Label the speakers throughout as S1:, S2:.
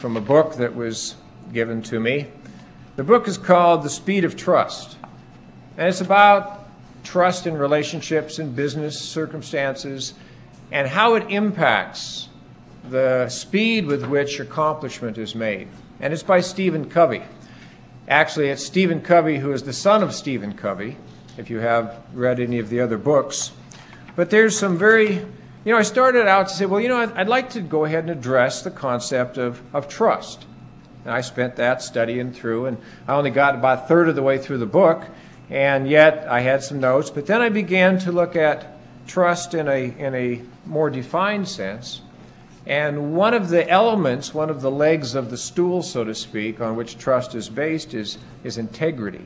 S1: from a book that was given to me. The book is called The Speed of Trust, and it's about trust in relationships and business circumstances and how it impacts the speed with which accomplishment is made. And it's by Stephen Covey. Actually, it's Stephen Covey, who is the son of Stephen Covey, if you have read any of the other books. But there's some very, I started out to say, I'd like to go ahead and address the concept of trust. And I spent that studying through, and I only got about a third of the way through the book, and yet I had some notes. But then I began to look at trust in a more defined sense. And one of the elements, one of the legs of the stool, so to speak, on which trust is based is integrity.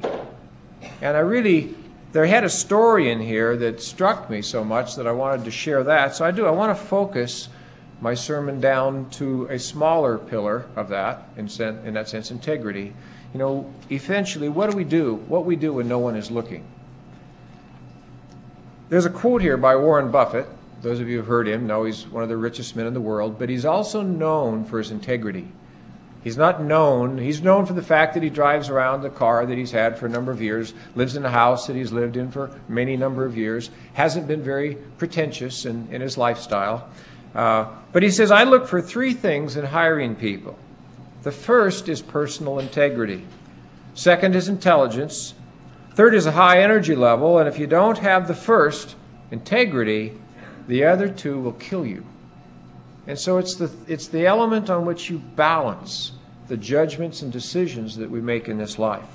S1: And there had a story in here that struck me so much that I wanted to share that. So I want to focus my sermon down to a smaller pillar of that, in that sense, integrity. Eventually, what do we do? What we do when no one is looking. There's a quote here by Warren Buffett. Those of you who have heard him know he's one of the richest men in the world, but he's also known for his integrity. He's known for the fact that he drives around the car that he's had for a number of years, lives in a house that he's lived in for many number of years, hasn't been very pretentious in his lifestyle. But he says, I look for three things in hiring people. The first is personal integrity. Second is intelligence. Third is a high energy level. And if you don't have the first, integrity, the other two will kill you. And so it's the element on which you balance the judgments and decisions that we make in this life.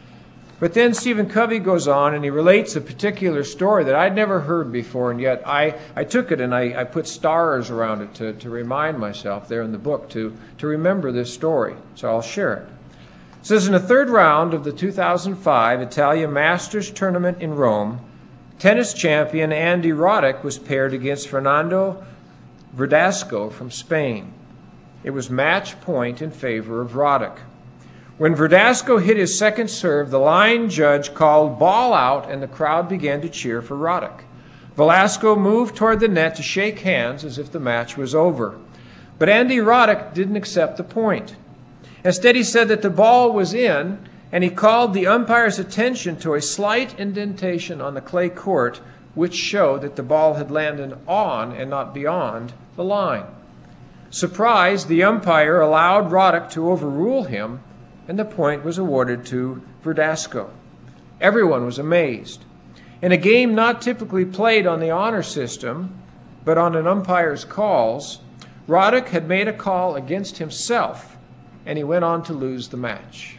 S1: But then Stephen Covey goes on and he relates a particular story that I'd never heard before, and yet I took it and I put stars around it to remind myself there in the book to remember this story. So I'll share it. It says, in the third round of the 2005 Italian Masters Tournament in Rome, tennis champion Andy Roddick was paired against Fernando Verdasco from Spain. It was match point in favor of Roddick. When Verdasco hit his second serve, the line judge called ball out and the crowd began to cheer for Roddick. Velasco moved toward the net to shake hands as if the match was over. But Andy Roddick didn't accept the point. Instead, he said that the ball was in, and he called the umpire's attention to a slight indentation on the clay court, which showed that the ball had landed on and not beyond the line. Surprised, the umpire allowed Roddick to overrule him, and the point was awarded to Verdasco. Everyone was amazed. In a game not typically played on the honor system, but on an umpire's calls, Roddick had made a call against himself, and he went on to lose the match.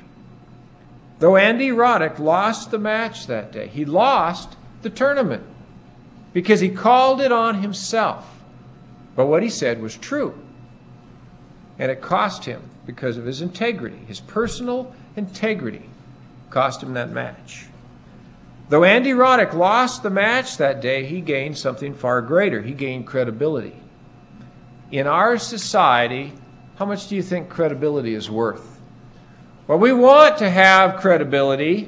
S1: Though Andy Roddick lost the match that day, he lost the tournament because he called it on himself. But what he said was true, and it cost him because of his integrity. His personal integrity cost him that match. Though Andy Roddick lost the match that day, he gained something far greater. He gained credibility. In our society, how much do you think credibility is worth? Well, we want to have credibility,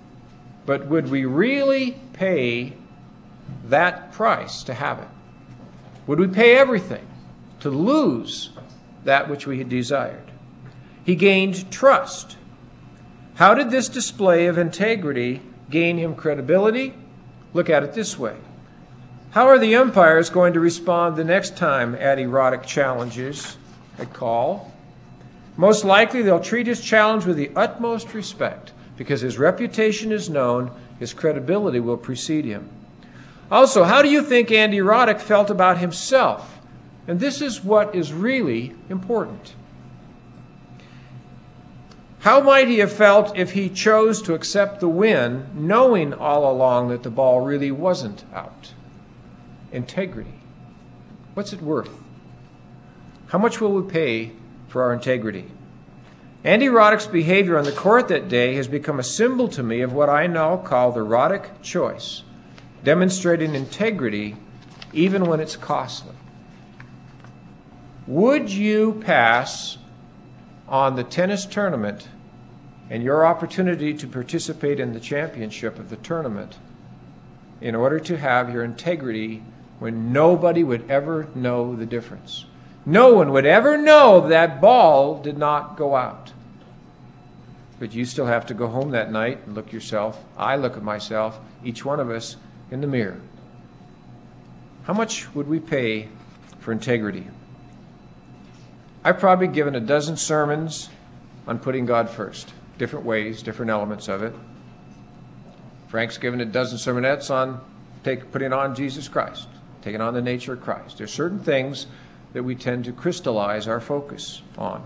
S1: but would we really pay that price to have it? Would we pay everything to lose that which we had desired? He gained trust. How did this display of integrity gain him credibility? Look at it this way. How are the umpires going to respond the next time Andy Roddick challenges a call? Most likely they'll treat his challenge with the utmost respect because his reputation is known, his credibility will precede him. Also, how do you think Andy Roddick felt about himself? And this is what is really important. How might he have felt if he chose to accept the win, knowing all along that the ball really wasn't out? Integrity. What's it worth? How much will we pay for our integrity? Andy Roddick's behavior on the court that day has become a symbol to me of what I now call the Roddick choice, demonstrating integrity even when it's costly. Would you pass on the tennis tournament and your opportunity to participate in the championship of the tournament in order to have your integrity when nobody would ever know the difference? No one would ever know that ball did not go out. But you still have to go home that night and look yourself. I look at myself, each one of us, in the mirror. How much would we pay for integrity? I've probably given a dozen sermons on putting God first. Different ways, different elements of it. Frank's given a dozen sermonettes on putting on Jesus Christ, taking on the nature of Christ. There's certain things that we tend to crystallize our focus on.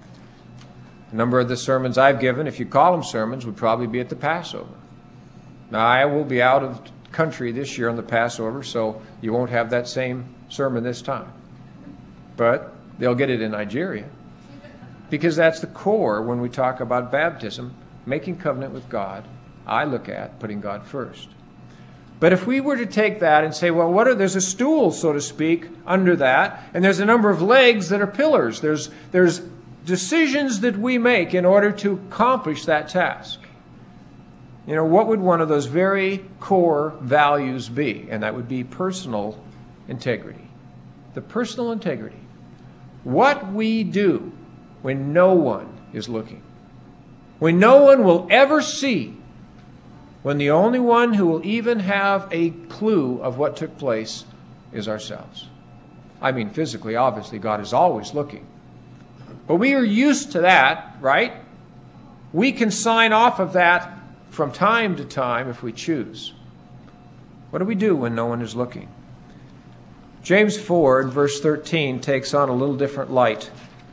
S1: A number of the sermons I've given, if you call them sermons, would probably be at the Passover. Now, I will be out of country this year on the Passover, so you won't have that same sermon this time. But they'll get it in Nigeria, because that's the core when we talk about baptism, making covenant with God. I look at putting God first. But if we were to take that and say, well, there's a stool, so to speak, under that, and there's a number of legs that are pillars. There's decisions that we make in order to accomplish that task. You know, what would one of those very core values be? And that would be personal integrity. The personal integrity. What we do when no one is looking. When no one will ever see. When the only one who will even have a clue of what took place is ourselves. I mean, physically, obviously, God is always looking. But we are used to that, right? We can sign off of that from time to time if we choose. What do we do when no one is looking? James 4, verse 13, takes on a little different light,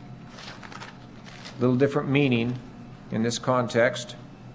S1: a little different meaning in this context.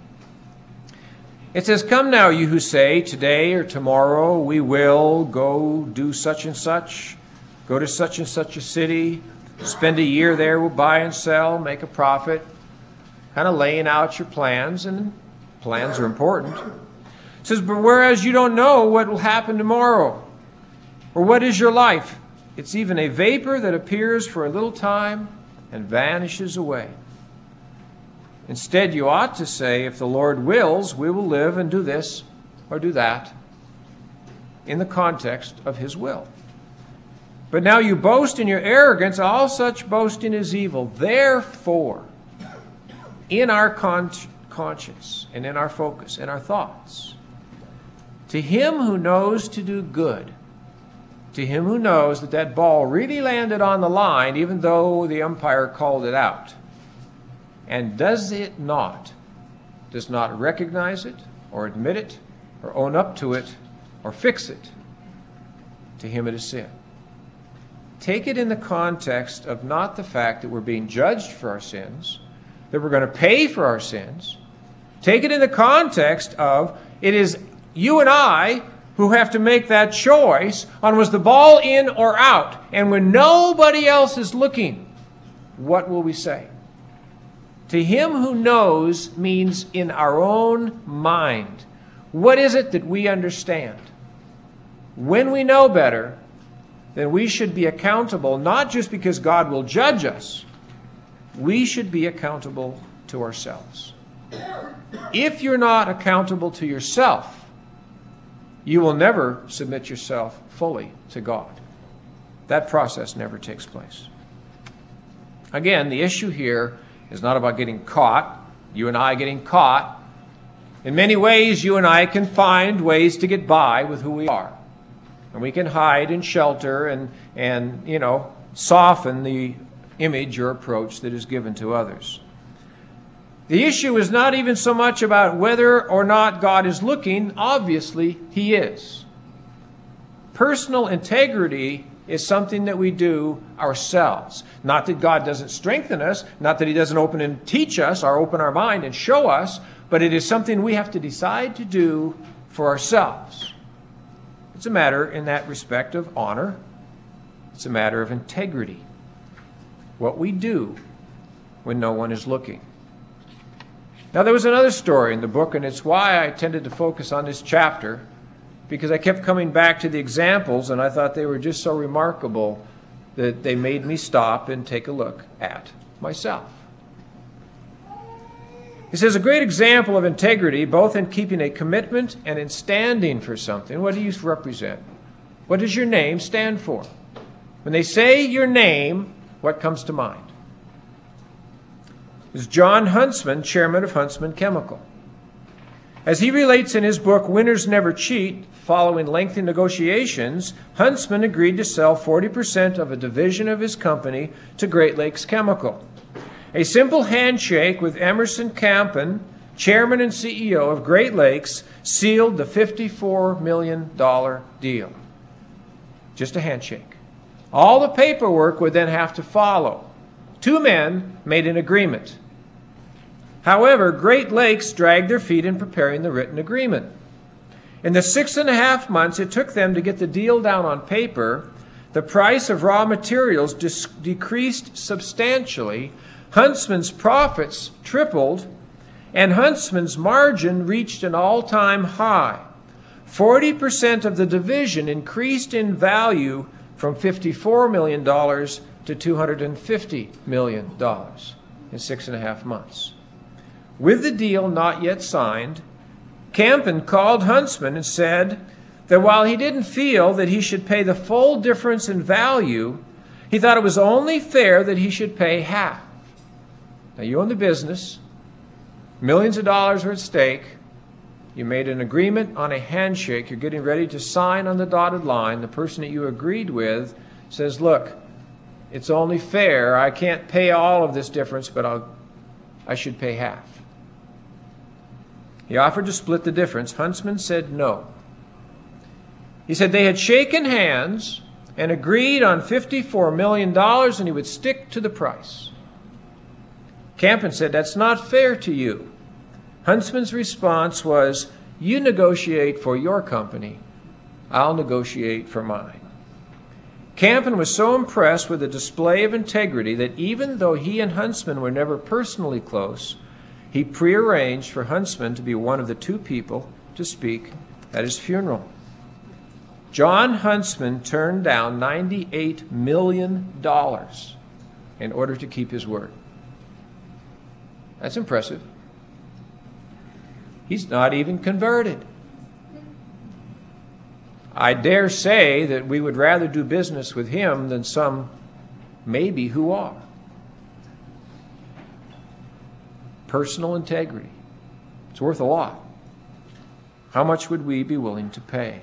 S1: It says, "Come now, you who say, today or tomorrow we will go do such and such, go to such and such a city, spend a year there, we'll buy and sell, make a profit," kind of laying out your plans, and plans are important. It says, "But whereas you don't know what will happen tomorrow, or what is your life? It's even a vapor that appears for a little time and vanishes away. Instead, you ought to say, if the Lord wills, we will live and do this or do that in the context of His will. But now you boast in your arrogance. All such boasting is evil. Therefore, in our conscience and in our focus, in our thoughts, to him who knows to do good, to him who knows that that ball really landed on the line even though the umpire called it out, and does not recognize it or admit it or own up to it or fix it, to him it is sin. Take it in the context of not the fact that we're being judged for our sins, that we're going to pay for our sins. Take it in the context of it is you and I who have to make that choice on was the ball in or out. And when nobody else is looking, what will we say? To him who knows means in our own mind. What is it that we understand? When we know better, then we should be accountable, not just because God will judge us. We should be accountable to ourselves. If you're not accountable to yourself, you will never submit yourself fully to God. That process never takes place. Again, the issue here is not about getting caught, you and I getting caught. In many ways, you and I can find ways to get by with who we are. And we can hide and shelter and soften the image or approach that is given to others. The issue is not even so much about whether or not God is looking. Obviously, He is. Personal integrity is something that we do ourselves. Not that God doesn't strengthen us, not that He doesn't open and teach us or open our mind and show us, but it is something we have to decide to do for ourselves. It's a matter in that respect of honor. It's a matter of integrity. What we do when no one is looking. Now, there was another story in the book, and it's why I tended to focus on this chapter, because I kept coming back to the examples, and I thought they were just so remarkable that they made me stop and take a look at myself. He says, a great example of integrity, both in keeping a commitment and in standing for something. What do you represent? What does your name stand for? When they say your name, what comes to mind? It's John Huntsman, chairman of Huntsman Chemical. As he relates in his book, Winners Never Cheat, following lengthy negotiations, Huntsman agreed to sell 40% of a division of his company to Great Lakes Chemical. A simple handshake with Emerson Campen, chairman and CEO of Great Lakes, sealed the $54 million deal. Just a handshake. All the paperwork would then have to follow. Two men made an agreement. However, Great Lakes dragged their feet in preparing the written agreement. In the 6.5 months it took them to get the deal down on paper, the price of raw materials decreased substantially, Huntsman's profits tripled, and Huntsman's margin reached an all-time high. 40% of the division increased in value from $54 million to $250 million in 6.5 months. With the deal not yet signed, Campen called Huntsman and said that while he didn't feel that he should pay the full difference in value, he thought it was only fair that he should pay half. Now, you own the business. Millions of dollars are at stake. You made an agreement on a handshake. You're getting ready to sign on the dotted line. The person that you agreed with says, look, it's only fair. I can't pay all of this difference, but I should pay half. He offered to split the difference. Huntsman said no. He said they had shaken hands and agreed on $54 million and he would stick to the price. Campen said, that's not fair to you. Huntsman's response was, you negotiate for your company, I'll negotiate for mine. Campen was so impressed with the display of integrity that even though he and Huntsman were never personally close, he prearranged for Huntsman to be one of the two people to speak at his funeral. John Huntsman turned down $98 million in order to keep his word. That's impressive. He's not even converted. I dare say that we would rather do business with him than some maybe who are. Personal integrity. It's worth a lot. How much would we be willing to pay?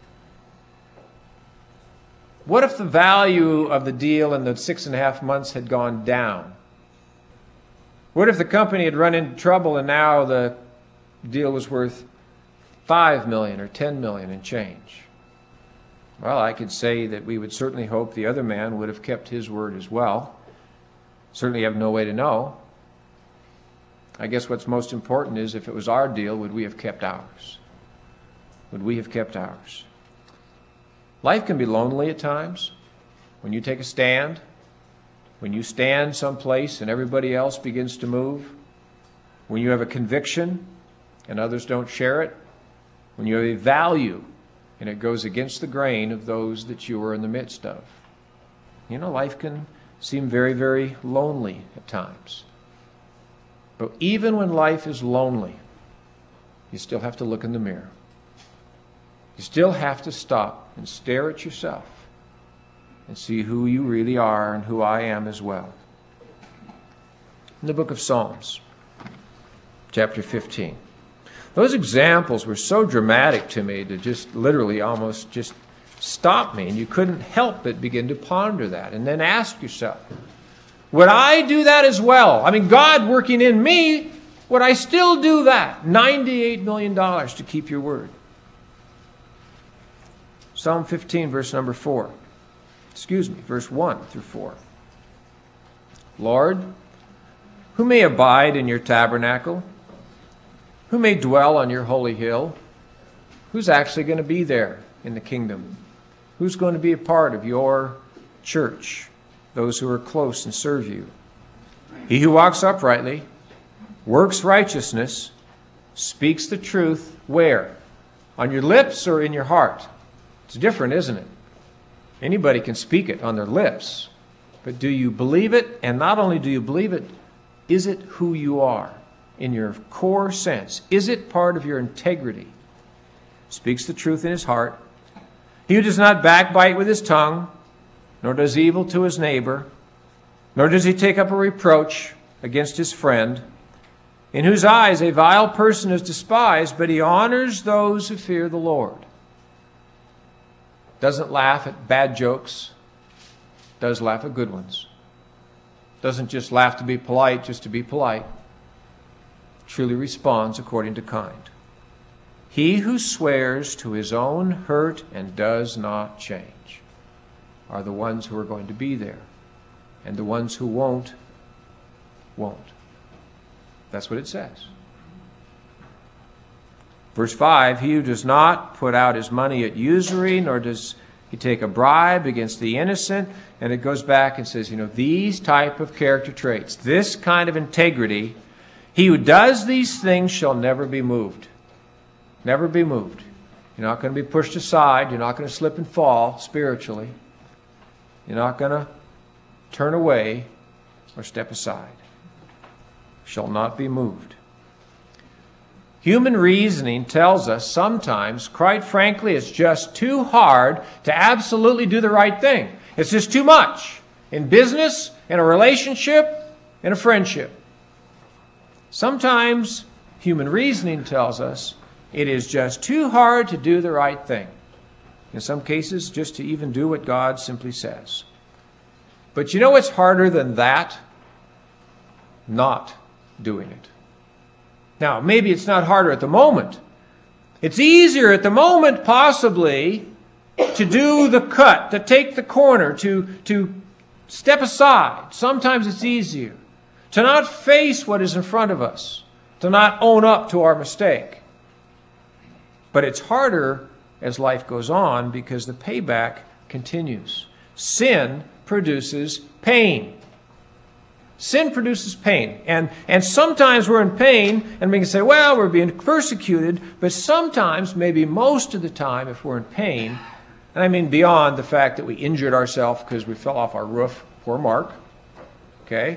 S1: What if the value of the deal in the 6.5 months had gone down? What if the company had run into trouble and now the deal was worth $5 million or $10 million and change? Well, I could say that we would certainly hope the other man would have kept his word as well. Certainly have no way to know. I guess what's most important is if it was our deal, would we have kept ours? Would we have kept ours? Life can be lonely at times. When you take a stand, when you stand someplace and everybody else begins to move, when you have a conviction and others don't share it, when you have a value and it goes against the grain of those that you are in the midst of. You know, life can seem very, very lonely at times. But even when life is lonely, you still have to look in the mirror. You still have to stop and stare at yourself and see who you really are and who I am as well. In the book of Psalms, chapter 15. Those examples were so dramatic to me to just literally almost just stop me, and you couldn't help but begin to ponder that and then ask yourself, would I do that as well? I mean, God working in me, would I still do that? $98 million to keep your word. Psalm 15, verse number 4. Verse 1 through 4. Lord, who may abide in your tabernacle? Who may dwell on your holy hill? Who's actually going to be there in the kingdom? Who's going to be a part of your church? Those who are close and serve you. He who walks uprightly, works righteousness, speaks the truth, where? On your lips or in your heart? It's different, isn't it? Anybody can speak it on their lips. But do you believe it? And not only do you believe it, is it who you are in your core sense? Is it part of your integrity? Speaks the truth in his heart. He who does not backbite with his tongue, nor does evil to his neighbor, nor does he take up a reproach against his friend, in whose eyes a vile person is despised, but he honors those who fear the Lord. Doesn't laugh at bad jokes, does laugh at good ones. Doesn't just laugh to be polite, just to be polite. Truly responds according to kind. He who swears to his own hurt and does not change are the ones who are going to be there. And the ones who won't. That's what it says. Verse 5, he who does not put out his money at usury, nor does he take a bribe against the innocent. And it goes back and says, these type of character traits, this kind of integrity, he who does these things shall never be moved. Never be moved. You're not going to be pushed aside. You're not going to slip and fall spiritually. You're not going to turn away or step aside. Shall not be moved. Human reasoning tells us sometimes, quite frankly, it's just too hard to absolutely do the right thing. It's just too much. In business, in a relationship, in a friendship. Sometimes human reasoning tells us it is just too hard to do the right thing. In some cases, just to even do what God simply says. But you know what's harder than that? Not doing it. Now, maybe it's not harder at the moment. It's easier at the moment, possibly, to do the cut, to take the corner, to step aside. Sometimes it's easier to not face what is in front of us, to not own up to our mistake. But it's harder as life goes on because the payback continues. Sin produces pain. Sin produces pain. And sometimes we're in pain and we can say, well, we're being persecuted. But sometimes, maybe most of the time, if we're in pain, and I mean beyond the fact that we injured ourselves because we fell off our roof, poor Mark, okay?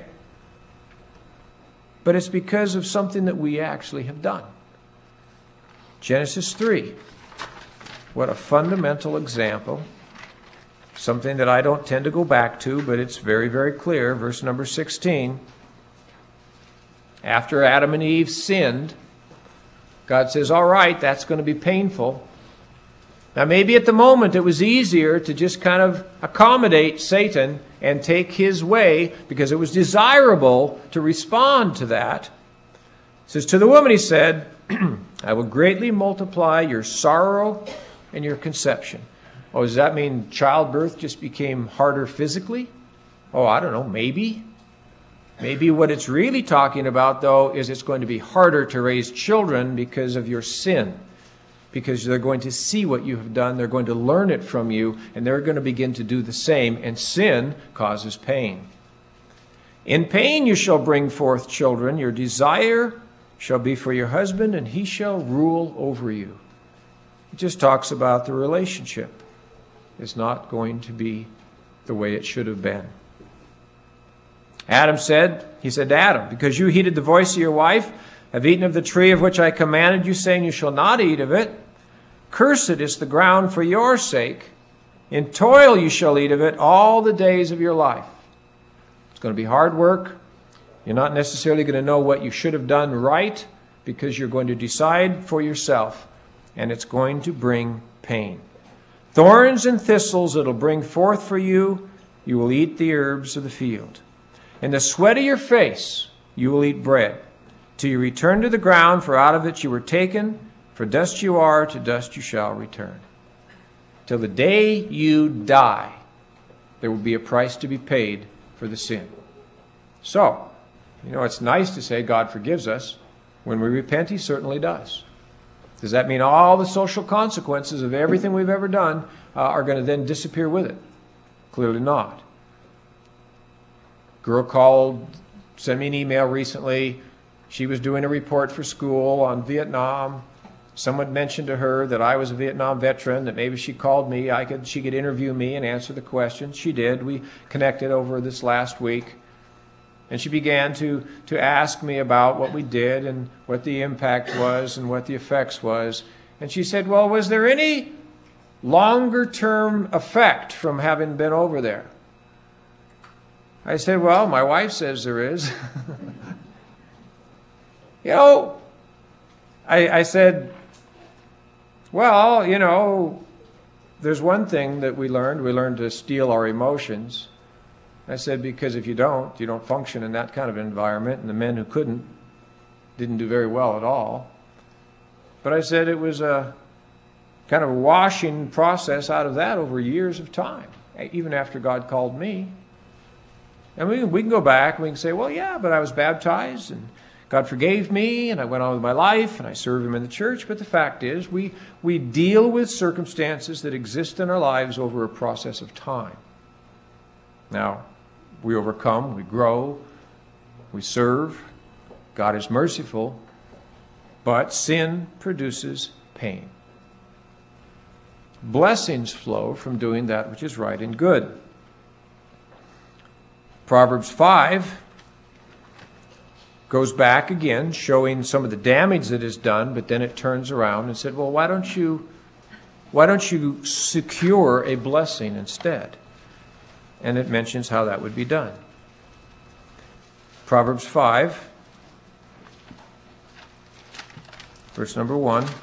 S1: But it's because of something that we actually have done. Genesis 3. What a fundamental example. Something that I don't tend to go back to, but it's very, very clear. Verse number 16. After Adam and Eve sinned, God says, all right, that's going to be painful. Now, maybe at the moment it was easier to just kind of accommodate Satan and take his way because it was desirable to respond to that. It says, to the woman he said, I will greatly multiply your sorrow and your conception. Oh, does that mean childbirth just became harder physically? Oh, I don't know, maybe. Maybe what it's really talking about, though, is it's going to be harder to raise children because of your sin. Because they're going to see what you have done, they're going to learn it from you, and they're going to begin to do the same, and sin causes pain. In pain you shall bring forth children, your desire shall be for your husband, and he shall rule over you. It just talks about the relationship. It's not going to be the way it should have been. He said to Adam, because you heeded the voice of your wife, have eaten of the tree of which I commanded you, saying you shall not eat of it. Cursed is the ground for your sake. In toil you shall eat of it all the days of your life. It's going to be hard work. You're not necessarily going to know what you should have done right because you're going to decide for yourself, and it's going to bring pain. Thorns and thistles it'll bring forth for you. You will eat the herbs of the field. In the sweat of your face you will eat bread, till you return to the ground, for out of it you were taken. For dust you are, to dust you shall return. Till the day you die, there will be a price to be paid for the sin. So, it's nice to say God forgives us. When we repent, he certainly does. Does that mean all the social consequences of everything we've ever done are going to then disappear with it? Clearly not. Girl sent me an email recently. She was doing a report for school on Vietnam. Someone mentioned to her that I was a Vietnam veteran, that maybe she called me, she could interview me and answer the questions. She did. We connected over this last week. And she began to ask me about what we did and what the impact was and what the effects was. And she said, well, was there any longer-term effect from having been over there? I said, well, my wife says there is. You know, I said, well, you know, there's one thing that we learned. We learned to steal our emotions. I said, because if you don't function in that kind of environment, and the men who couldn't didn't do very well at all. But I said it was a kind of a washing process out of that over years of time, even after God called me. And we can go back and we can say, well, yeah, but I was baptized and God forgave me and I went on with my life and I serve Him in the church. But the fact is, we deal with circumstances that exist in our lives over a process of time. Now, we overcome, we grow, we serve. God is merciful, but sin produces pain. Blessings flow from doing that which is right and good. Proverbs 5 goes back again, showing some of the damage that is done, but then it turns around and said, well, why don't you secure a blessing instead? And it mentions how that would be done. Proverbs 5, verse number 1. It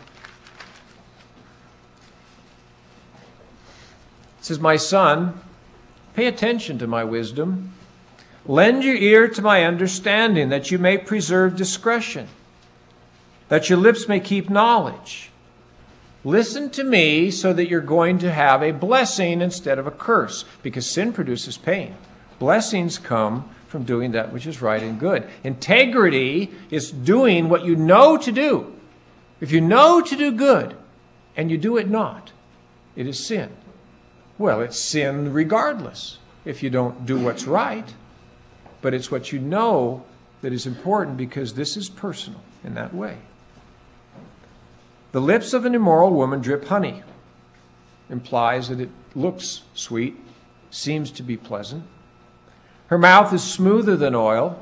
S1: says, my son, pay attention to my wisdom. Lend your ear to my understanding, that you may preserve discretion, that your lips may keep knowledge. Listen to me so that you're going to have a blessing instead of a curse, because sin produces pain. Blessings come from doing that which is right and good. Integrity is doing what you know to do. If you know to do good and you do it not, it is sin. Well, it's sin regardless if you don't do what's right, but it's what you know that is important, because this is personal in that way. The lips of an immoral woman drip honey. Implies that it looks sweet, seems to be pleasant. Her mouth is smoother than oil,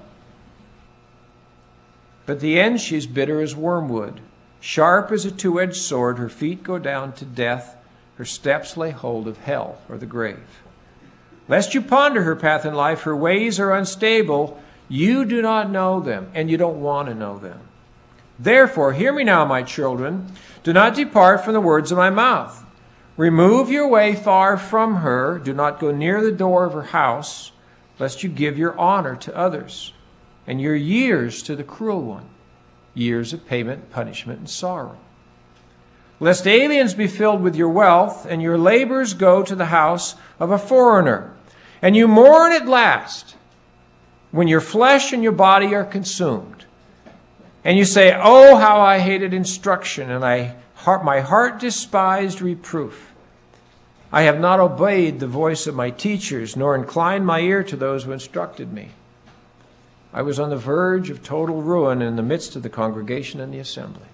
S1: but the end she's bitter as wormwood. Sharp as a two-edged sword, her feet go down to death. Her steps lay hold of hell, or the grave. Lest you ponder her path in life, her ways are unstable. You do not know them, and you don't want to know them. Therefore, hear me now, my children. Do not depart from the words of my mouth. Remove your way far from her. Do not go near the door of her house, lest you give your honor to others, and your years to the cruel one, years of payment, punishment, and sorrow. Lest aliens be filled with your wealth, and your labors go to the house of a foreigner, and you mourn at last, when your flesh and your body are consumed. And you say, oh, how I hated instruction, and my heart despised reproof. I have not obeyed the voice of my teachers, nor inclined my ear to those who instructed me. I was on the verge of total ruin in the midst of the congregation and the assembly.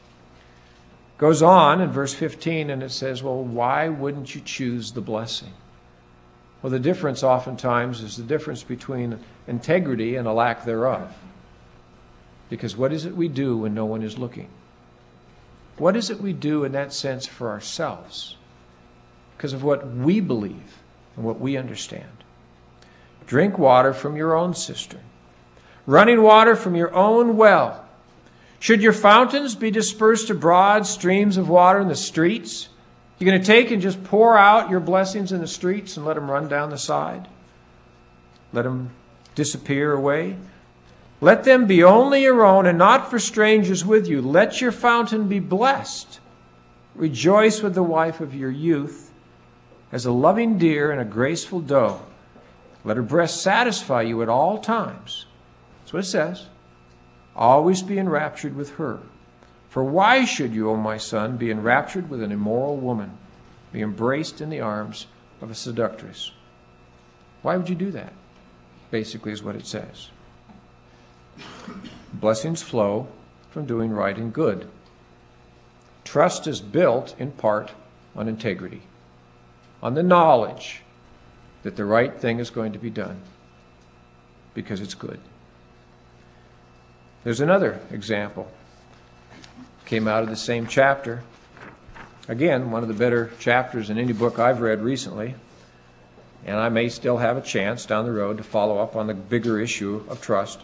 S1: Goes on in verse 15, and it says, well, why wouldn't you choose the blessing? Well, the difference oftentimes is the difference between integrity and a lack thereof. Because what is it we do when no one is looking? What is it we do in that sense for ourselves? Because of what we believe and what we understand. Drink water from your own cistern, running water from your own well. Should your fountains be dispersed to broad streams of water in the streets? You're going to take and just pour out your blessings in the streets and let them run down the side? Let them disappear away? Let them be only your own and not for strangers with you. Let your fountain be blessed. Rejoice with the wife of your youth as a loving deer and a graceful doe. Let her breast satisfy you at all times. That's what it says. Always be enraptured with her. For why should you, O my son, be enraptured with an immoral woman, be embraced in the arms of a seductress? Why would you do that? Basically is what it says. Blessings flow from doing right and good. Trust is built in part on integrity, on the knowledge that the right thing is going to be done because it's good. There's another example. Came out of the same chapter. Again, one of the better chapters in any book I've read recently. and I may still have a chance down the road to follow up on the bigger issue of trust.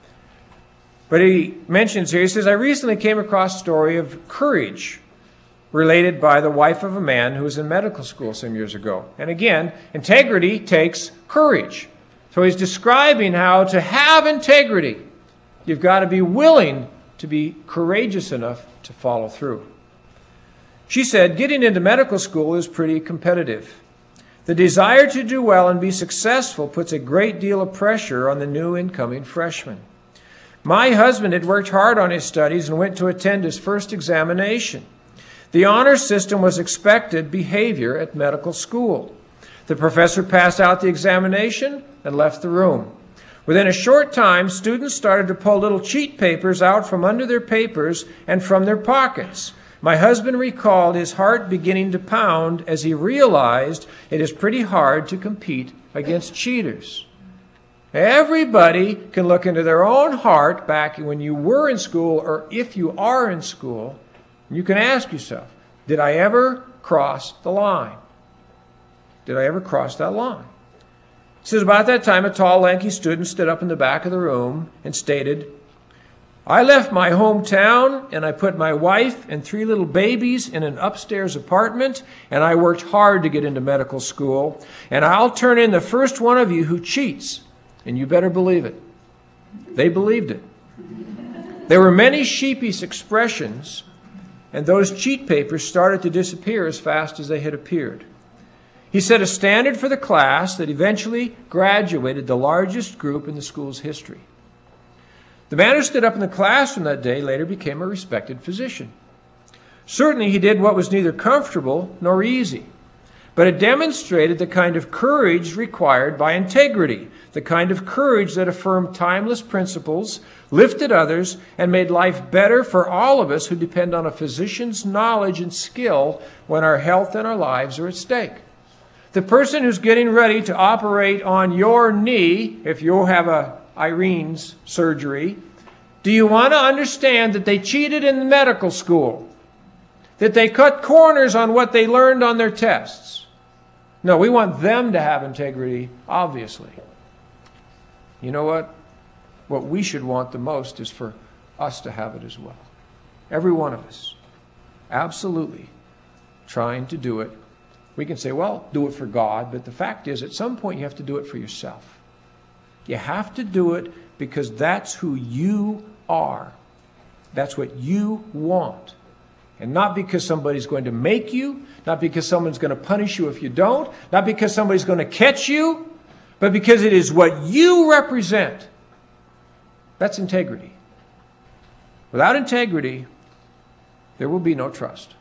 S1: But he mentions here, he says, I recently came across a story of courage related by the wife of a man who was in medical school some years ago. And again, integrity takes courage. So he's describing how to have integrity, you've got to be willing to be courageous enough to follow through. She said, getting into medical school is pretty competitive. The desire to do well and be successful puts a great deal of pressure on the new incoming freshman. My husband had worked hard on his studies and went to attend his first examination. The honor system was expected behavior at medical school. The professor passed out the examination and left the room. Within a short time, students started to pull little cheat papers out from under their papers and from their pockets. My husband recalled his heart beginning to pound as he realized it is pretty hard to compete against cheaters. Everybody can look into their own heart back when you were in school, or if you are in school, you can ask yourself, did I ever cross the line? Did I ever cross that line? It says, about that time, a tall, lanky student stood up in the back of the room and stated, I left my hometown and I put my wife and 3 little babies in an upstairs apartment, and I worked hard to get into medical school, and I'll turn in the first one of you who cheats, and you better believe it. They believed it. There were many sheepish expressions, and those cheat papers started to disappear as fast as they had appeared. He set a standard for the class that eventually graduated the largest group in the school's history. The man who stood up in the classroom that day later became a respected physician. Certainly he did what was neither comfortable nor easy, but it demonstrated the kind of courage required by integrity, the kind of courage that affirmed timeless principles, lifted others, and made life better for all of us who depend on a physician's knowledge and skill when our health and our lives are at stake. The person who's getting ready to operate on your knee, if you have Irene's surgery, do you want to understand that they cheated in medical school? That they cut corners on what they learned on their tests? No, we want them to have integrity, obviously. You know what? What we should want the most is for us to have it as well. Every one of us. Absolutely. Trying to do it. We can say, well, do it for God, but the fact is, at some point you have to do it for yourself. You have to do it because that's who you are. That's what you want. And not because somebody's going to make you, not because someone's going to punish you if you don't, not because somebody's going to catch you, but because it is what you represent. That's integrity. Without integrity, there will be no trust.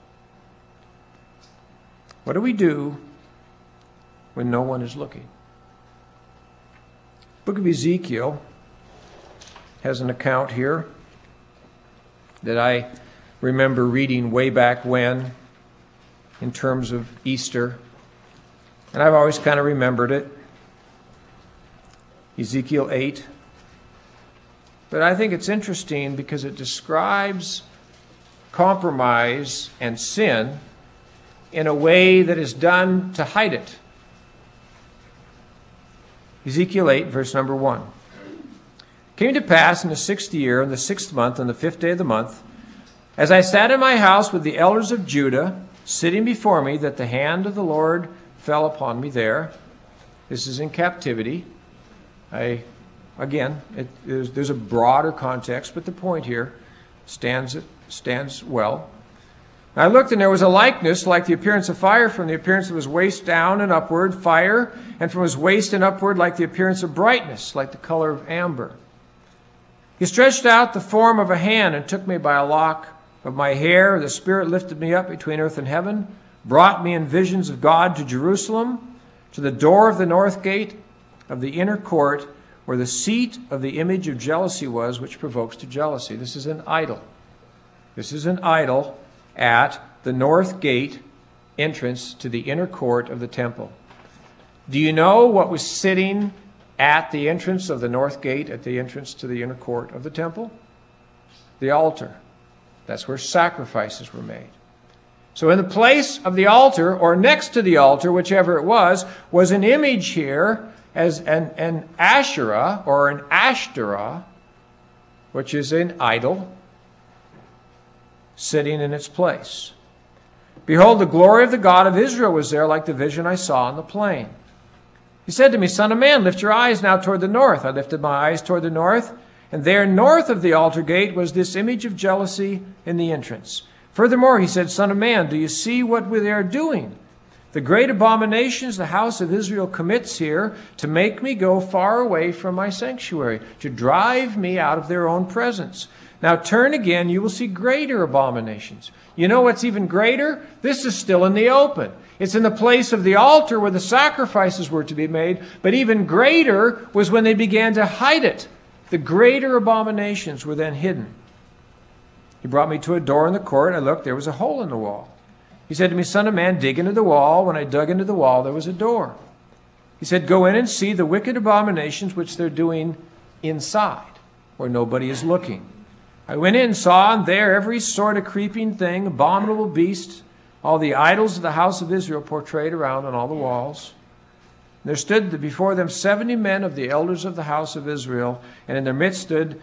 S1: What do we do when no one is looking? The book of Ezekiel has an account here that I remember reading way back when in terms of Easter, and I've always kind of remembered it. Ezekiel 8. But I think it's interesting because it describes compromise and sin in a way that is done to hide it. Ezekiel 8, verse number 1. Came to pass in the 6th year, in the 6th month, on the 5th day of the month, as I sat in my house with the elders of Judah, sitting before me, that the hand of the Lord fell upon me there. This is in captivity. There's a broader context, but the point here stands well. I looked, and there was a likeness like the appearance of fire from the appearance of his waist down and upward, fire, and from his waist and upward like the appearance of brightness, like the color of amber. He stretched out the form of a hand and took me by a lock of my hair. The Spirit lifted me up between earth and heaven, brought me in visions of God to Jerusalem, to the door of the north gate of the inner court, where the seat of the image of jealousy was, which provokes to jealousy. This is an idol. This is an idol at the north gate entrance to the inner court of the temple. Do you know what was sitting at the entrance of the north gate, at the entrance to the inner court of the temple? The altar. That's where sacrifices were made. So in the place of the altar, or next to the altar, whichever it was an image here as an Asherah or an Ashtoreth, which is an idol, sitting in its place. Behold, the glory of the God of Israel was there, like the vision I saw on the plain. He said to me, Son of man, lift your eyes now toward the north. I lifted my eyes toward the north, and there north of the altar gate was this image of jealousy in the entrance. Furthermore, he said, Son of man, do you see what they are doing? The great abominations the house of Israel commits here to make me go far away from my sanctuary, to drive me out of their own presence. Now turn again, you will see greater abominations. You know what's even greater? This is still in the open. It's in the place of the altar where the sacrifices were to be made, but even greater was when they began to hide it. The greater abominations were then hidden. He brought me to a door in the court. I looked, there was a hole in the wall. He said to me, Son of man, dig into the wall. When I dug into the wall, there was a door. He said, go in and see the wicked abominations which they're doing inside, where nobody is looking. I went in and saw, and there every sort of creeping thing, abominable beast, all the idols of the house of Israel portrayed around on all the walls. And there stood before them 70 men of the elders of the house of Israel, and in their midst stood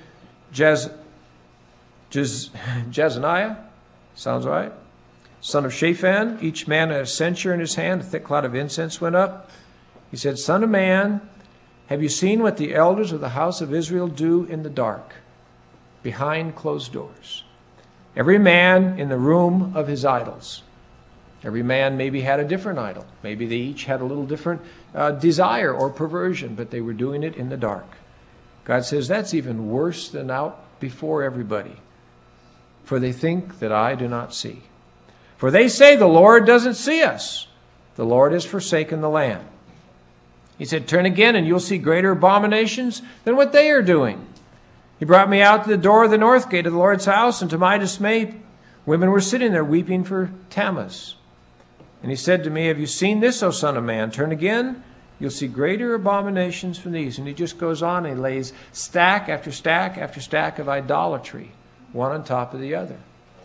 S1: Jezaniah, sounds right, son of Shaphan. Each man had a censer in his hand. A thick cloud of incense went up. He said, Son of man, have you seen what the elders of the house of Israel do in the dark, behind closed doors? Every man in the room of his idols. Every man maybe had a different idol. Maybe they each had a little different desire or perversion, but they were doing it in the dark. God says that's even worse than out before everybody. For they think that I do not see. For they say the Lord doesn't see us. The Lord has forsaken the land. He said, turn again and you'll see greater abominations than what they are doing. He brought me out to the door of the north gate of the Lord's house, and to my dismay, women were sitting there weeping for Tammuz. And he said to me, have you seen this, O son of man? Turn again, you'll see greater abominations from these. And he just goes on and he lays stack after stack after stack of idolatry, one on top of the other.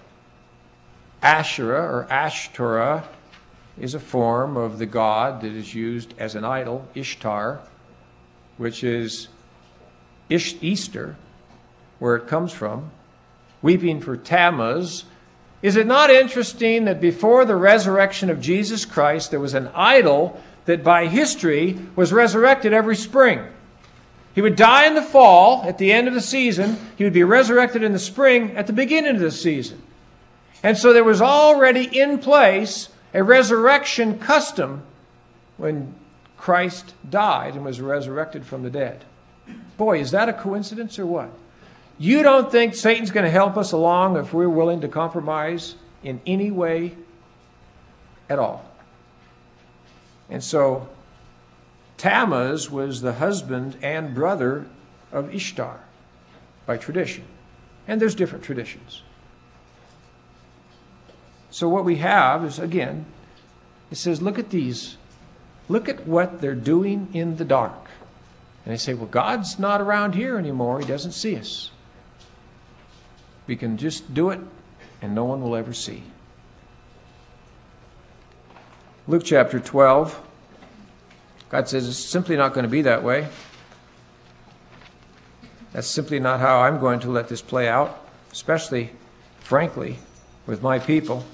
S1: Asherah or Ashtoreth is a form of the god that is used as an idol, Ishtar, which is Easter, where it comes from. Weeping for Tammuz. Is it not interesting that before the resurrection of Jesus Christ, there was an idol that by history was resurrected every spring? He would die in the fall at the end of the season. He would be resurrected in the spring at the beginning of the season. And so there was already in place a resurrection custom when Christ died and was resurrected from the dead. Boy, is that a coincidence or what? You don't think Satan's going to help us along if we're willing to compromise in any way at all? And so Tammuz was the husband and brother of Ishtar by tradition. And there's different traditions. So what we have is, again, it says, look at these. Look at what they're doing in the dark. And they say, well, God's not around here anymore. He doesn't see us. We can just do it and no one will ever see. Luke chapter 12. God says it's simply not going to be that way. That's simply not how I'm going to let this play out, especially, frankly, with my people.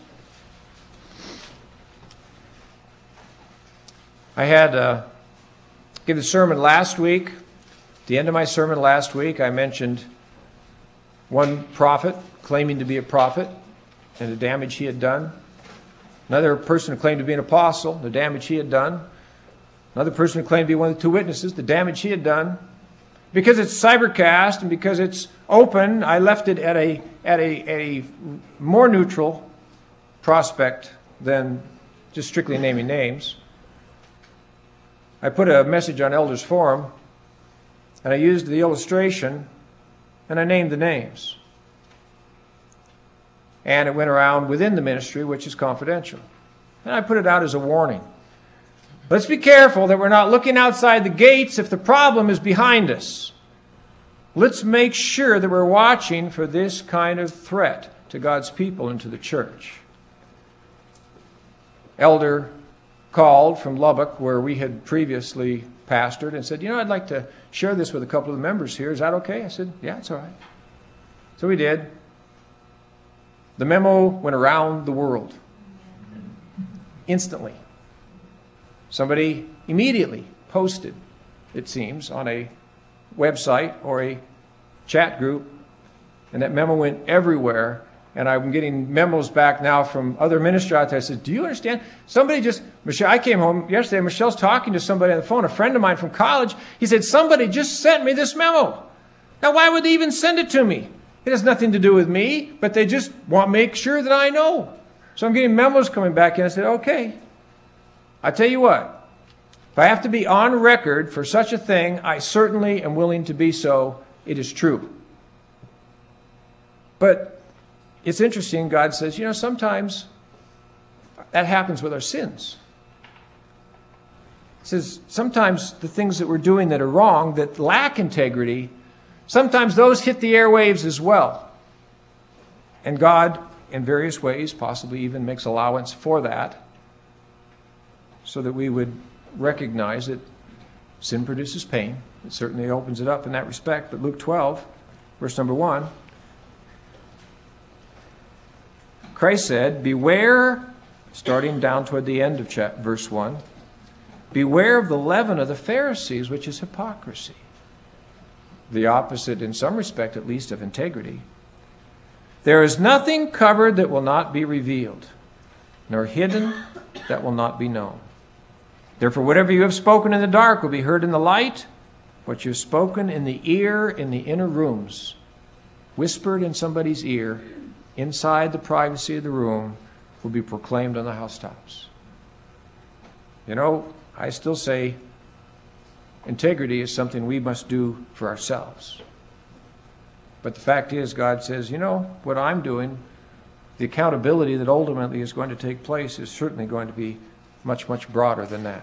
S1: I had give a sermon last week. At the end of my sermon last week, I mentioned one prophet claiming to be a prophet and the damage he had done. Another person who claimed to be an apostle, the damage he had done. Another person who claimed to be one of the two witnesses, the damage he had done. Because it's cybercast and because it's open, I left it at a more neutral prospect than just strictly naming names. I put a message on Elders Forum, and I used the illustration, and I named the names. And it went around within the ministry, which is confidential. And I put it out as a warning. Let's be careful that we're not looking outside the gates if the problem is behind us. Let's make sure that we're watching for this kind of threat to God's people and to the church. elder called from Lubbock, where we had previously pastored, and said, I'd like to share this with a couple of the members here. Is that okay? I said, yeah, it's all right. So we did. The memo went around the world instantly. Somebody immediately posted, it seems, on a website or a chat group, and that memo went everywhere. And I'm getting memos back now from other ministers out there. I said, do you understand? Michelle, I came home yesterday, Michelle's talking to somebody on the phone, a friend of mine from college. He said, somebody just sent me this memo. Now, why would they even send it to me? It has nothing to do with me, but they just want to make sure that I know. So I'm getting memos coming back in. I said, okay, I tell you what, if I have to be on record for such a thing, I certainly am willing to be so. It is true. But it's interesting, God says, sometimes that happens with our sins. He says, sometimes the things that we're doing that are wrong, that lack integrity, sometimes those hit the airwaves as well. And God, in various ways, possibly even makes allowance for that, so that we would recognize that sin produces pain. It certainly opens it up in that respect. But Luke 12, verse number 1, Christ said, beware, starting down toward the end of verse 1, beware of the leaven of the Pharisees, which is hypocrisy. The opposite, in some respect at least, of integrity. There is nothing covered that will not be revealed, nor hidden that will not be known. Therefore, whatever you have spoken in the dark will be heard in the light. What you have spoken in the ear, in the inner rooms, whispered in somebody's ear, inside the privacy of the room, will be proclaimed on the housetops. I still say integrity is something we must do for ourselves. But the fact is, God says, what I'm doing, the accountability that ultimately is going to take place is certainly going to be much, much broader than that.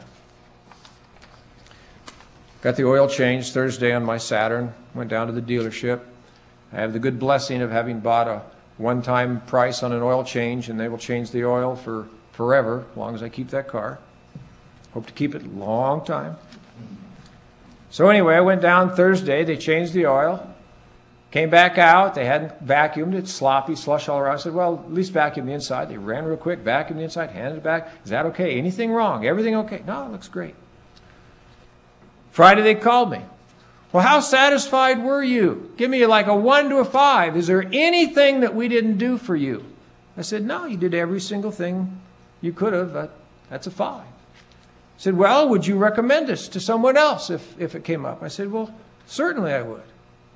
S1: Got the oil changed Thursday on my Saturn, went down to the dealership. I have the good blessing of having bought a one-time price on an oil change, and they will change the oil for forever, as long as I keep that car. Hope to keep it a long time. So anyway, I went down Thursday. They changed the oil. Came back out. They hadn't vacuumed it. Sloppy, slush all around. I said, well, at least vacuum the inside. They ran real quick, vacuumed the inside, handed it back. Is that okay? Anything wrong? Everything okay? No, it looks great. Friday they called me. Well, how satisfied were you? Give me like a 1 to a 5. Is there anything that we didn't do for you? I said, no, you did every single thing you could have. That's a 5. I said, well, would you recommend us to someone else if it came up? I said, well, certainly I would.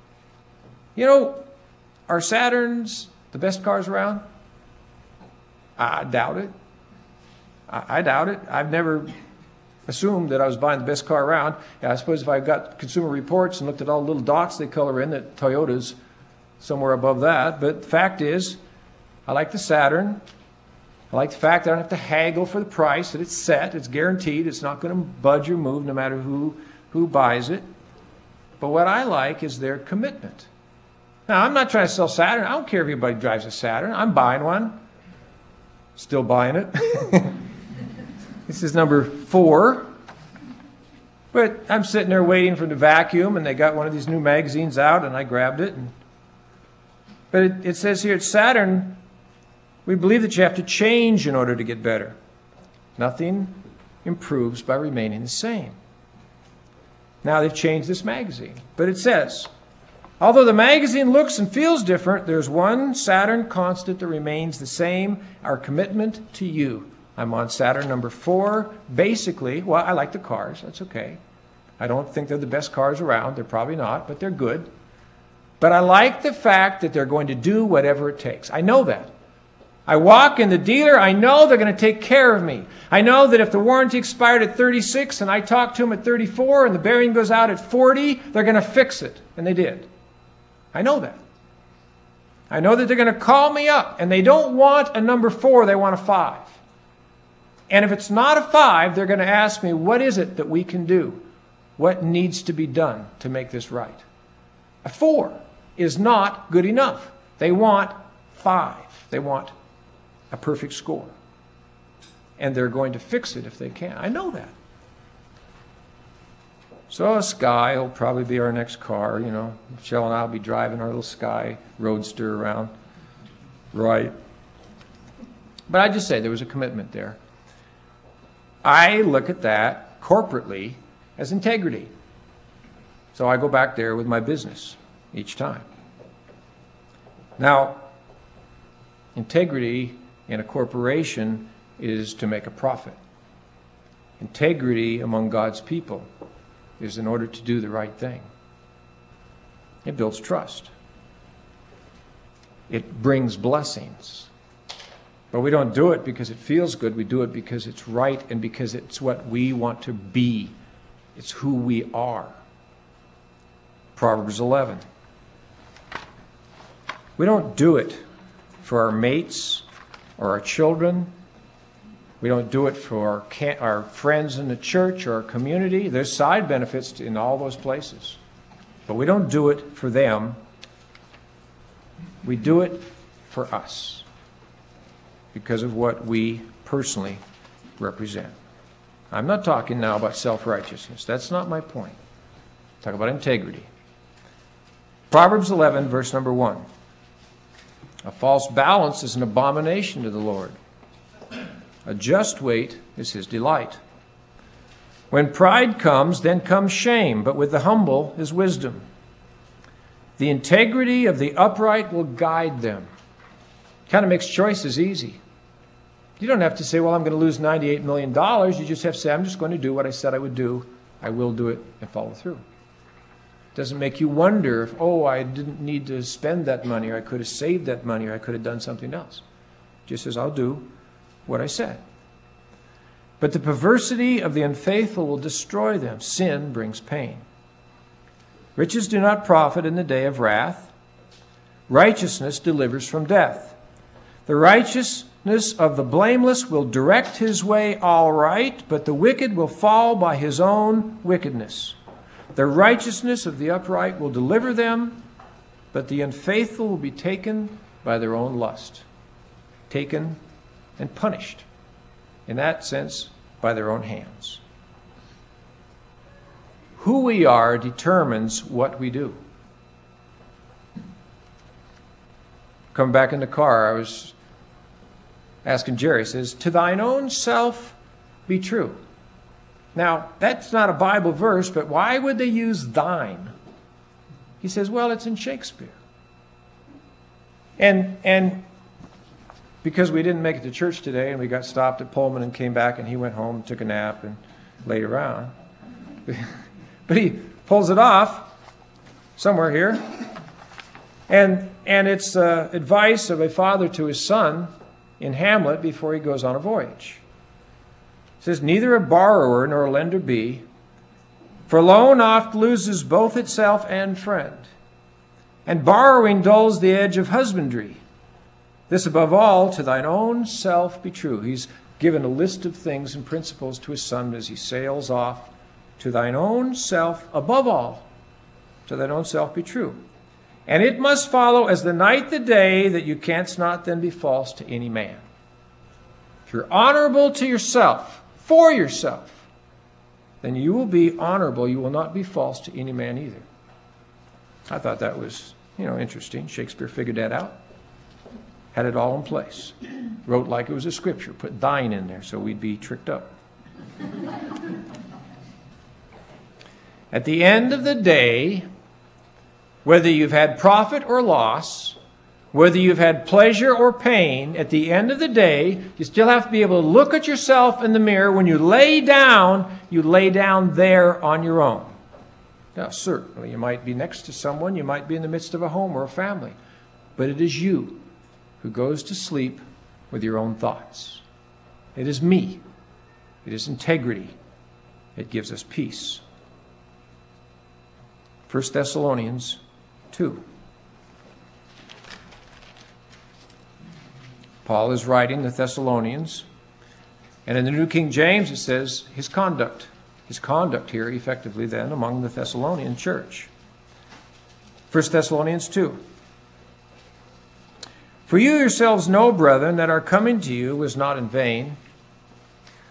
S1: Are Saturns the best cars around? I doubt it. I doubt it. I've never assumed that I was buying the best car around. I suppose if I got Consumer Reports and looked at all the little dots they color in, that Toyota's somewhere above that. But the fact is, I like the Saturn. I like the fact that I don't have to haggle for the price, that it's set, it's guaranteed, it's not going to budge or move no matter who buys it. But what I like is their commitment. Now, I'm not trying to sell Saturn. I don't care if anybody drives a Saturn. I'm buying one. Still buying it. This is number 4. But I'm sitting there waiting for the vacuum, and they got one of these new magazines out, and I grabbed it. But it says here at Saturn, we believe that you have to change in order to get better. Nothing improves by remaining the same. Now they've changed this magazine. But it says, although the magazine looks and feels different, there's one Saturn constant that remains the same, our commitment to you. I'm on Saturn number 4. Basically, well, I like the cars. That's okay. I don't think they're the best cars around. They're probably not, but they're good. But I like the fact that they're going to do whatever it takes. I know that. I walk in the dealer, I know they're going to take care of me. I know that if the warranty expired at 36 and I talk to them at 34 and the bearing goes out at 40, they're going to fix it. And they did. I know that. I know that they're going to call me up, and they don't want a number 4, they want a 5. And if it's not a 5, they're going to ask me, what is it that we can do? What needs to be done to make this right? A 4 is not good enough. They want 5. They want a perfect score. and they're going to fix it if they can. I know that. So a Sky will probably be our next car, you know. Michelle and I will be driving our little Sky Roadster around. Right. But I just say there was a commitment there. I look at that corporately as integrity. So I go back there with my business each time. Now, integrity in a corporation is to make a profit. Integrity among God's people is in order to do the right thing. It builds trust. It brings blessings. But we don't do it because it feels good. We do it because it's right and because it's what we want to be. It's who we are. Proverbs 11. We don't do it for our mates or our children. We don't do it for our friends in the church or our community. There's side benefits in all those places. But we don't do it for them. We do it for us because of what we personally represent. I'm not talking now about self-righteousness. That's not my point. I'm talking about integrity. Proverbs 11, verse number 1. A false balance is an abomination to the Lord. A just weight is his delight. When pride comes, then comes shame, but with the humble is wisdom. The integrity of the upright will guide them. Kind of makes choices easy. You don't have to say, well, I'm going to lose $98 million. You just have to say, I'm just going to do what I said I would do. I will do it and follow through. It doesn't make you wonder if, oh, I didn't need to spend that money, or I could have saved that money, or I could have done something else. It just says, I'll do what I said. But the perversity of the unfaithful will destroy them. Sin brings pain. Riches do not profit in the day of wrath. Righteousness delivers from death. The righteousness of the blameless will direct his way all right, but the wicked will fall by his own wickedness. The righteousness of the upright will deliver them, but the unfaithful will be taken by their own lust. Taken and punished, in that sense, by their own hands. Who we are determines what we do. Coming back in the car, I was asking Jerry, says, to thine own self be true. Now, that's not a Bible verse, but why would they use thine? He says, well, it's in Shakespeare. And because we didn't make it to church today, and we got stopped at Pullman and came back, and he went home, took a nap, and laid around. But he pulls it off somewhere here. And it's advice of a father to his son in Hamlet before he goes on a voyage. It says, neither a borrower nor a lender be, for loan oft loses both itself and friend, and borrowing dulls the edge of husbandry. This above all, to thine own self be true. He's given a list of things and principles to his son as he sails off. To thine own self, above all, to thine own self be true. And it must follow as the night the day, that you canst not then be false to any man. If you're honorable to yourself, for yourself, then you will be honorable. You will not be false to any man either. I thought that was, interesting. Shakespeare figured that out. Had it all in place. Wrote like it was a scripture. Put thine in there so we'd be tricked up. At the end of the day, whether you've had profit or loss, whether you've had pleasure or pain, at the end of the day, you still have to be able to look at yourself in the mirror. When you lay down there on your own. Now, certainly, you might be next to someone. You might be in the midst of a home or a family. But it is you who goes to sleep with your own thoughts. It is me. It is integrity. It gives us peace. 1 Thessalonians 2. Paul is writing the Thessalonians, and in the New King James it says his conduct. His conduct here effectively then among the Thessalonian church. 1 Thessalonians 2. For you yourselves know, brethren, that our coming to you was not in vain.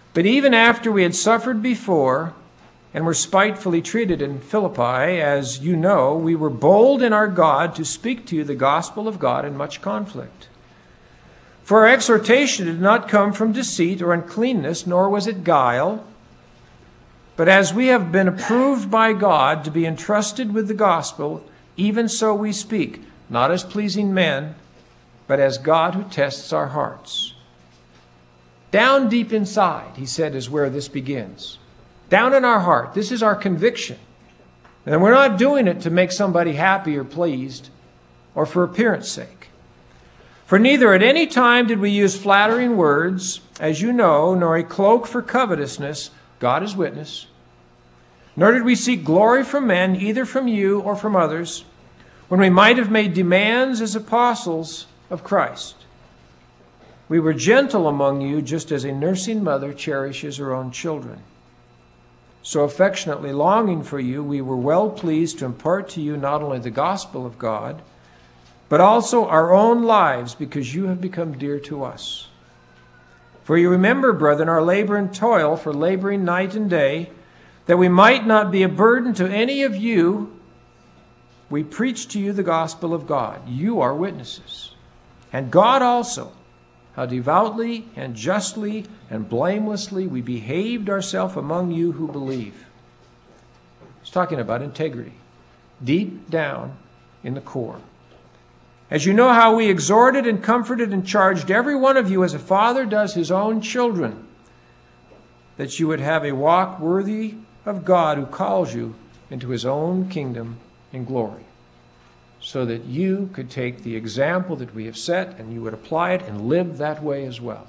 S1: But even after we had suffered before and were spitefully treated in Philippi, as you know, we were bold in our God to speak to you the gospel of God in much conflict. For our exhortation did not come from deceit or uncleanness, nor was it guile. But as we have been approved by God to be entrusted with the gospel, even so we speak, not as pleasing men, but as God who tests our hearts. Down deep inside, he said, is where this begins. Down in our heart. This is our conviction. And we're not doing it to make somebody happy or pleased or for appearance sake. For neither at any time did we use flattering words, as you know, nor a cloak for covetousness, God is witness. Nor did we seek glory from men, either from you or from others, when we might have made demands as apostles of Christ. We were gentle among you, just as a nursing mother cherishes her own children. So affectionately longing for you, we were well pleased to impart to you not only the gospel of God, but also our own lives, because you have become dear to us. For you remember, brethren, our labor and toil for laboring night and day, that we might not be a burden to any of you. We preach to you the gospel of God. You are witnesses. And God also, how devoutly and justly and blamelessly we behaved ourselves among you who believe. He's talking about integrity, deep down in the core. As you know how we exhorted and comforted and charged every one of you as a father does his own children, that you would have a walk worthy of God who calls you into his own kingdom and glory, so that you could take the example that we have set and you would apply it and live that way as well.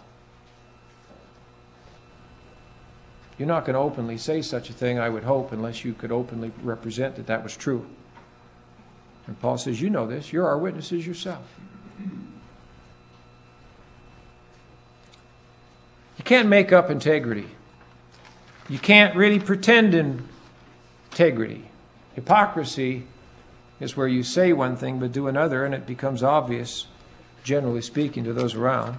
S1: You're not going to openly say such a thing, I would hope, unless you could openly represent that that was true. And Paul says, you know this, you're our witnesses yourself. You can't make up integrity. You can't really pretend integrity. Hypocrisy is where you say one thing but do another, and it becomes obvious, generally speaking, to those around.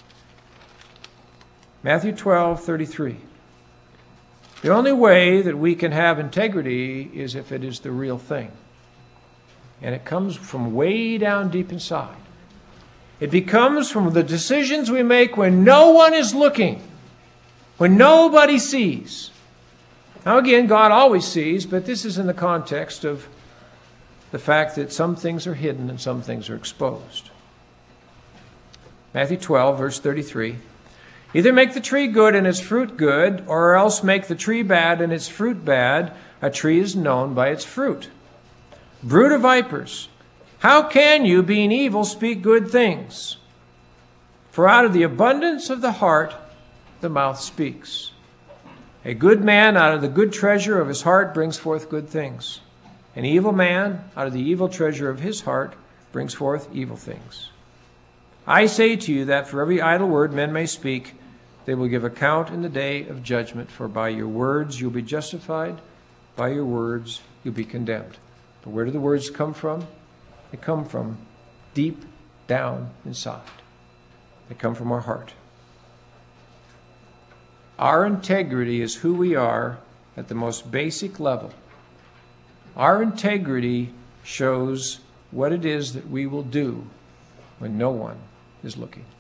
S1: Matthew 12:33. The only way that we can have integrity is if it is the real thing. And it comes from way down deep inside. It becomes from the decisions we make when no one is looking, when nobody sees. Now again, God always sees, but this is in the context of the fact that some things are hidden and some things are exposed. Matthew 12, verse 33. Either make the tree good and its fruit good, or else make the tree bad and its fruit bad. A tree is known by its fruit. Brood of vipers, how can you, being evil, speak good things? For out of the abundance of the heart, the mouth speaks. A good man out of the good treasure of his heart brings forth good things. An evil man out of the evil treasure of his heart brings forth evil things. I say to you that for every idle word men may speak, they will give account in the day of judgment. For by your words you'll be justified, by your words you'll be condemned. But where do the words come from? They come from deep down inside. They come from our heart. Our integrity is who we are at the most basic level. Our integrity shows what it is that we will do when no one is looking.